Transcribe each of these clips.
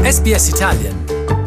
SBS Italian.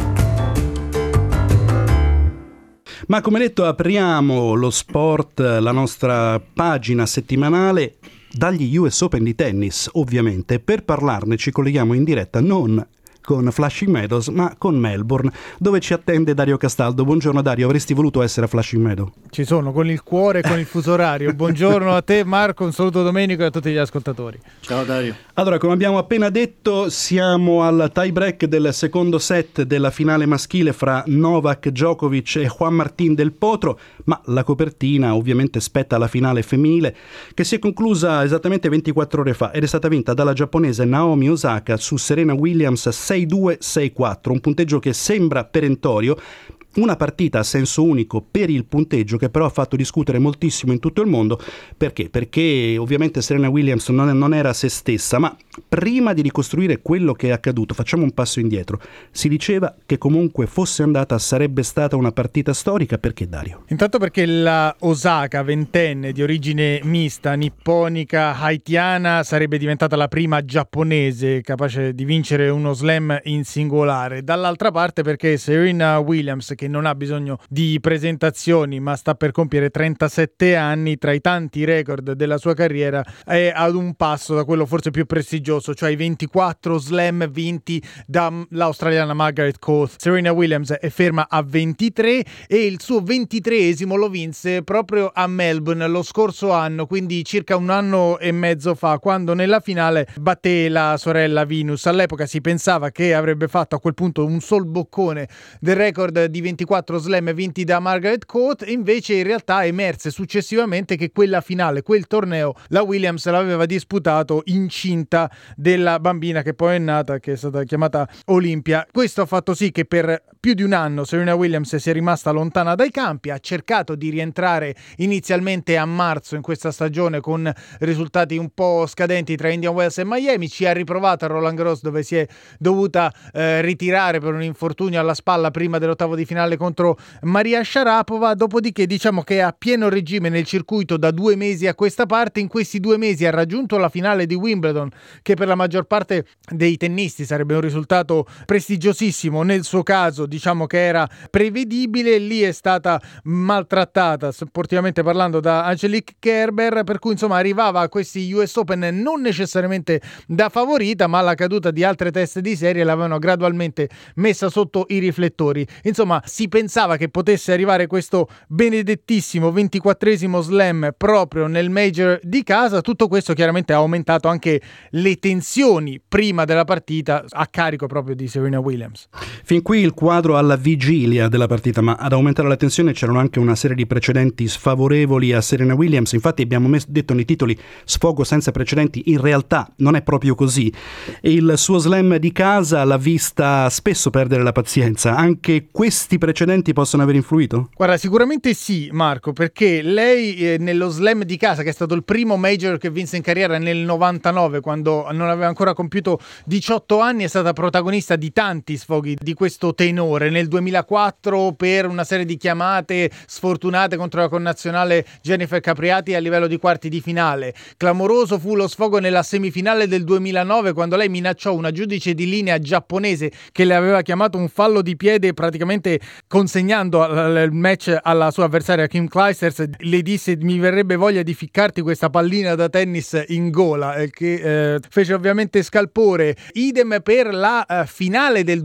Ma come detto, apriamo lo sport, la nostra pagina settimanale, dagli US Open di tennis, ovviamente. Per parlarne ci colleghiamo in diretta non con Flushing Meadows, ma con Melbourne, dove ci attende Dario Castaldo. Buongiorno Dario, avresti voluto essere a Flushing Meadows? Ci sono, con il cuore e con il fuso orario. Buongiorno a te Marco, un saluto Domenico e a tutti gli ascoltatori. Ciao Dario. Allora, come abbiamo appena detto, siamo al tie break del secondo set della finale maschile fra Novak Djokovic e Juan Martín del Potro, ma la copertina ovviamente spetta alla finale femminile, che si è conclusa esattamente 24 ore fa ed è stata vinta dalla giapponese Naomi Osaka su Serena Williams 6-2, 6-4, un punteggio che sembra perentorio. Una partita a senso unico per il punteggio che però ha fatto discutere moltissimo in tutto il mondo. Perché? Perché ovviamente Serena Williams non era se stessa, ma prima di ricostruire quello che è accaduto facciamo un passo indietro. Si diceva che comunque fosse andata sarebbe stata una partita storica. Perché, Dario? Intanto perché la Osaka, ventenne di origine mista, nipponica, haitiana, sarebbe diventata la prima giapponese capace di vincere uno slam in singolare. Dall'altra parte perché Serena Williams, che non ha bisogno di presentazioni ma sta per compiere 37 anni, tra i tanti record della sua carriera è ad un passo da quello forse più prestigioso, cioè i 24 slam vinti dall'australiana Margaret Court. Serena Williams è ferma a 23 e il suo 23esimo lo vinse proprio a Melbourne lo scorso anno, quindi circa un anno e mezzo fa, quando nella finale batté la sorella Venus. All'epoca si pensava che avrebbe fatto a quel punto un sol boccone del record di 24 slam vinti da Margaret Court, invece in realtà emerse successivamente che quella finale, quel torneo, la Williams l'aveva disputato incinta della bambina che poi è nata, che è stata chiamata Olimpia. Questo ha fatto sì che per più di un anno Serena Williams sia rimasta lontana dai campi, ha cercato di rientrare inizialmente a marzo in questa stagione con risultati un po' scadenti tra Indian Wells e Miami, ci ha riprovato a Roland Garros dove si è dovuta ritirare per un infortunio alla spalla prima dell'ottavo di finale contro Maria Sharapova, dopodiché diciamo che è a pieno regime nel circuito da 2 mesi a questa parte. In questi 2 mesi ha raggiunto la finale di Wimbledon, che per la maggior parte dei tennisti sarebbe un risultato prestigiosissimo, nel suo caso diciamo che era prevedibile. Lì è stata maltrattata sportivamente parlando da Angelique Kerber, per cui insomma arrivava a questi US Open non necessariamente da favorita, ma la caduta di altre teste di serie l'avevano gradualmente messa sotto i riflettori. Insomma, si pensava che potesse arrivare questo benedettissimo 24esimo slam proprio nel major di casa. Tutto questo chiaramente ha aumentato anche le tensioni prima della partita a carico proprio di Serena Williams. Fin qui il quadro alla vigilia della partita, ma ad aumentare la tensione c'erano anche una serie di precedenti sfavorevoli a Serena Williams. Infatti abbiamo detto nei titoli sfogo senza precedenti, in realtà non è proprio così. Il suo slam di casa l'ha vista spesso perdere la pazienza. Anche questi precedenti possono aver influito? Guarda, sicuramente sì, Marco, perché lei nello slam di casa, che è stato il primo major che vinse in carriera nel 99, quando non aveva ancora compiuto 18 anni, è stata protagonista di tanti sfoghi di questo tenore. Nel 2004 per una serie di chiamate sfortunate contro la connazionale Jennifer Capriati a livello di quarti di finale. Clamoroso fu lo sfogo nella semifinale del 2009, quando lei minacciò una giudice di linea giapponese che le aveva chiamato un fallo di piede, praticamente consegnando il match alla sua avversaria Kim Clijsters. Le disse: mi verrebbe voglia di ficcarti questa pallina da tennis in gola, che fece ovviamente scalpore. Idem per la finale del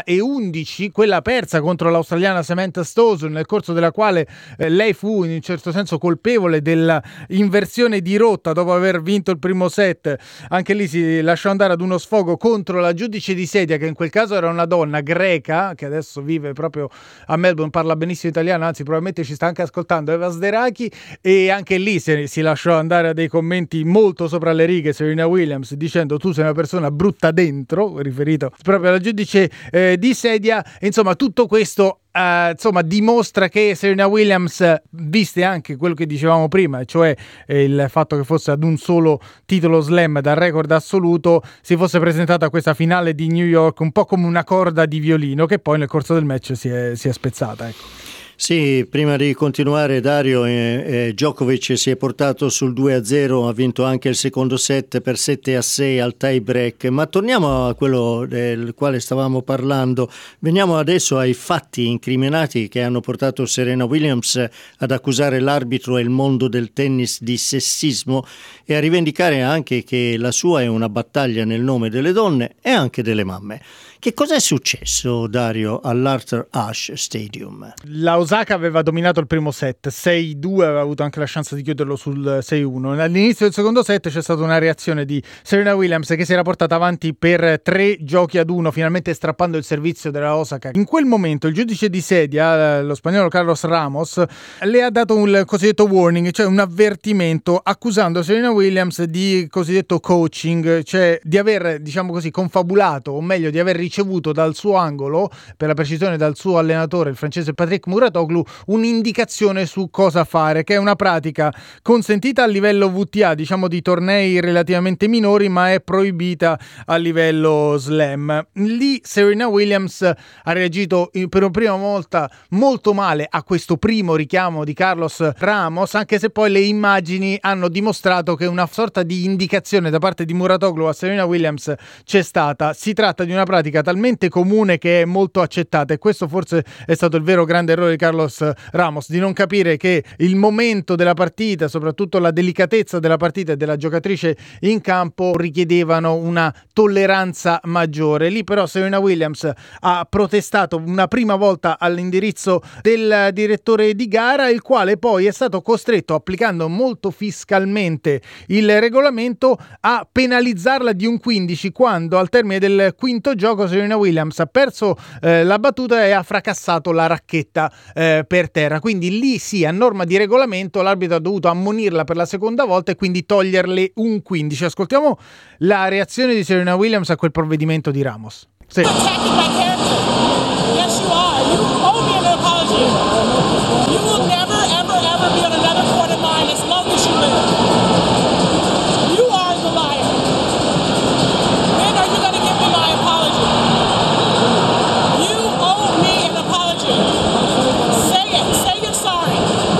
2011, quella persa contro l'australiana Samantha Stosur, nel corso della quale lei fu in un certo senso colpevole dell'inversione di rotta dopo aver vinto il primo set. Anche lì si lasciò andare ad uno sfogo contro la giudice di sedia, che in quel caso era una donna greca che adesso vive proprio a Melbourne, parla benissimo italiano, anzi probabilmente ci sta anche ascoltando, Eva Sderaki. E anche lì si lasciò andare a dei commenti molto sopra le righe Serena Williams, dicendo: tu sei una persona brutta dentro, riferito proprio alla giudice di sedia. Insomma, tutto questo dimostra che Serena Williams, viste anche quello che dicevamo prima, cioè il fatto che fosse ad un solo titolo slam dal record assoluto, si fosse presentata a questa finale di New York un po' come una corda di violino che poi nel corso del match si è spezzata, ecco. Sì, prima di continuare Dario, Djokovic si è portato sul 2-0, ha vinto anche il secondo set per 7-6 al tie break, ma torniamo a quello del quale stavamo parlando, veniamo adesso ai fatti incriminati che hanno portato Serena Williams ad accusare l'arbitro e il mondo del tennis di sessismo e a rivendicare anche che la sua è una battaglia nel nome delle donne e anche delle mamme. Che cosa è successo, Dario, all'Arthur Ashe Stadium? La Osaka aveva dominato il primo set, 6-2, aveva avuto anche la chance di chiuderlo sul 6-1. All'inizio del secondo set c'è stata una reazione di Serena Williams che si era portata avanti per 3-1, finalmente strappando il servizio della Osaka. In quel momento il giudice di sedia, lo spagnolo Carlos Ramos, le ha dato un cosiddetto warning, cioè un avvertimento, accusando Serena Williams di cosiddetto coaching, cioè di aver, diciamo così, confabulato, o meglio di aver ricevuto dal suo angolo, per la precisione dal suo allenatore, il francese Patrick Mouratoglou, un'indicazione su cosa fare, che è una pratica consentita a livello WTA, diciamo di tornei relativamente minori, ma è proibita a livello slam. Lì Serena Williams ha reagito per una prima volta molto male a questo primo richiamo di Carlos Ramos, anche se poi le immagini hanno dimostrato che una sorta di indicazione da parte di Mouratoglou a Serena Williams c'è stata. Si tratta di una pratica talmente comune che è molto accettata, e questo forse è stato il vero grande errore di Carlos Ramos, di non capire che il momento della partita, soprattutto la delicatezza della partita e della giocatrice in campo, richiedevano una tolleranza maggiore. Lì però Serena Williams ha protestato una prima volta all'indirizzo del direttore di gara, il quale poi è stato costretto, applicando molto fiscalmente il regolamento, a penalizzarla di un 15, quando al termine del quinto gioco Serena Williams ha perso la battuta e ha fracassato la racchetta per terra. Quindi lì sì, a norma di regolamento, l'arbitro ha dovuto ammonirla per la seconda volta e quindi toglierle un 15. Ascoltiamo la reazione di Serena Williams a quel provvedimento di Ramos. Sì. Yes, you are. You owe me an apology. You will never, ever, ever be on another court of mine as long as you live. You are the liar. When are you going to give me my apology? You owe me an apology. Say it. Say you're sorry.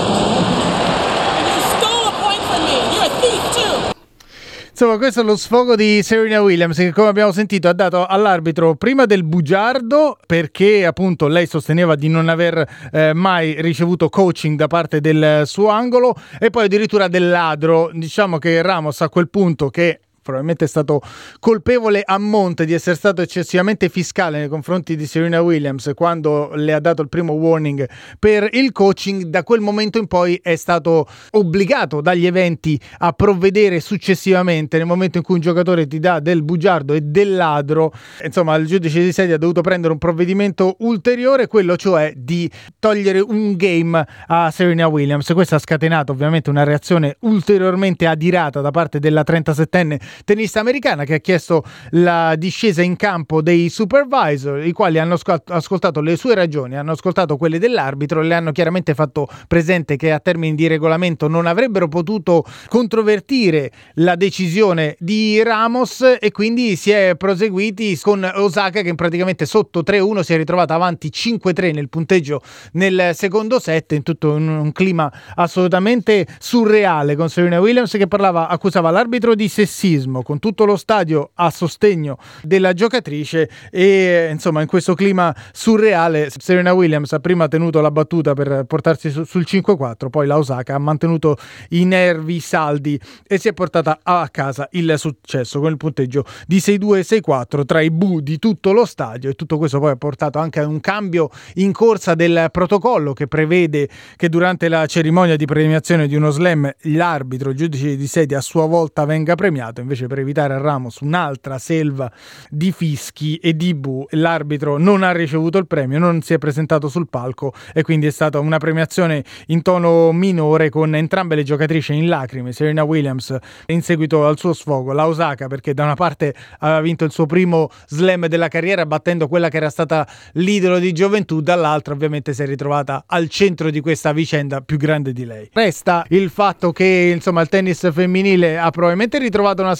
And you stole a point from me. You're a thief too. Insomma, questo è lo sfogo di Serena Williams, che come abbiamo sentito ha dato all'arbitro prima del bugiardo, perché appunto lei sosteneva di non aver mai ricevuto coaching da parte del suo angolo, e poi addirittura del ladro. Diciamo che Ramos a quel punto, che probabilmente è stato colpevole a monte di essere stato eccessivamente fiscale nei confronti di Serena Williams quando le ha dato il primo warning per il coaching, da quel momento in poi è stato obbligato dagli eventi a provvedere successivamente nel momento in cui un giocatore ti dà del bugiardo e del ladro. Insomma, il giudice di sedia ha dovuto prendere un provvedimento ulteriore, quello cioè di togliere un game a Serena Williams. Questo ha scatenato ovviamente una reazione ulteriormente adirata da parte della 37enne tennista americana, che ha chiesto la discesa in campo dei supervisor, i quali hanno ascoltato le sue ragioni, hanno ascoltato quelle dell'arbitro e le hanno chiaramente fatto presente che a termini di regolamento non avrebbero potuto controvertire la decisione di Ramos, e quindi si è proseguiti con Osaka che praticamente sotto 3-1 si è ritrovata avanti 5-3 nel punteggio nel secondo set, in tutto un clima assolutamente surreale, con Serena Williams che accusava l'arbitro di sessismo, con tutto lo stadio a sostegno della giocatrice. E insomma, in questo clima surreale Serena Williams ha prima tenuto la battuta per portarsi sul 5-4, poi la Osaka ha mantenuto i nervi saldi e si è portata a casa il successo con il punteggio di 6-2 e 6-4 tra i bu di tutto lo stadio. E tutto questo poi ha portato anche a un cambio in corsa del protocollo, che prevede che durante la cerimonia di premiazione di uno slam l'arbitro, il giudice di sedia, a sua volta venga premiato. Invece, per evitare a Ramos un'altra selva di fischi e di bu, l'arbitro non ha ricevuto il premio, non si è presentato sul palco, e quindi è stata una premiazione in tono minore, con entrambe le giocatrici in lacrime. Serena Williams in seguito al suo sfogo, la Osaka perché da una parte aveva vinto il suo primo slam della carriera battendo quella che era stata l'idolo di gioventù, dall'altra ovviamente si è ritrovata al centro di questa vicenda più grande di lei. Resta il fatto che insomma il tennis femminile ha probabilmente ritrovato una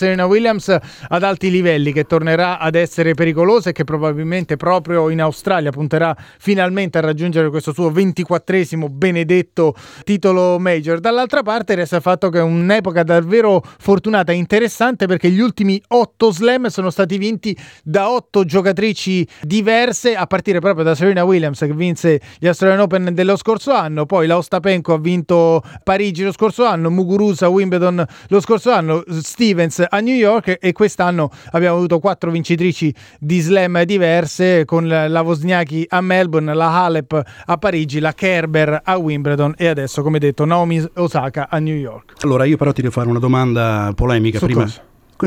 Serena Williams ad alti livelli, che tornerà ad essere pericolosa e che probabilmente proprio in Australia punterà finalmente a raggiungere questo suo 24esimo benedetto titolo major. Dall'altra parte resta il fatto che è un'epoca davvero fortunata e interessante, perché gli ultimi 8 slam sono stati vinti da 8 giocatrici diverse, a partire proprio da Serena Williams, che vinse gli Australian Open dello scorso anno, poi la Ostapenko ha vinto Parigi lo scorso anno, Muguruza a Wimbledon lo scorso anno, Stevens a New York, e quest'anno abbiamo avuto 4 vincitrici di slam diverse, con la Wozniacki a Melbourne, la Halep a Parigi, la Kerber a Wimbledon e adesso, come detto, Naomi Osaka a New York. Allora io però ti devo fare una domanda polemica Su prima. cosa?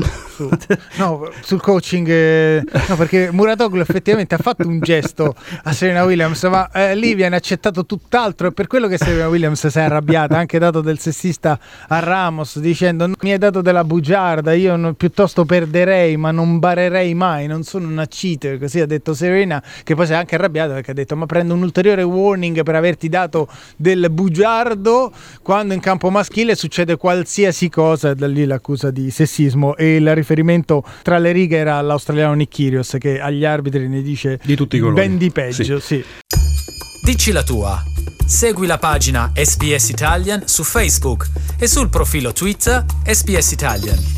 Sul coaching, no, perché Muratoglu effettivamente ha fatto un gesto a Serena Williams, ma lì viene accettato tutt'altro, e per quello che Serena Williams si è arrabbiata, ha anche dato del sessista a Ramos dicendo: mi hai dato della bugiarda, io piuttosto perderei ma non barerei mai, non sono una cheater, così ha detto Serena, che poi si è anche arrabbiata perché ha detto: ma prendo un ulteriore warning per averti dato del bugiardo, quando in campo maschile succede qualsiasi cosa. Da lì l'accusa di sessismo, e il riferimento tra le righe era all'australiano Nick Kyrgios, che agli arbitri ne dice di tutti i colori, ben di peggio. Sì. Dici la tua. Segui la pagina SBS Italian su Facebook e sul profilo Twitter SBS Italian.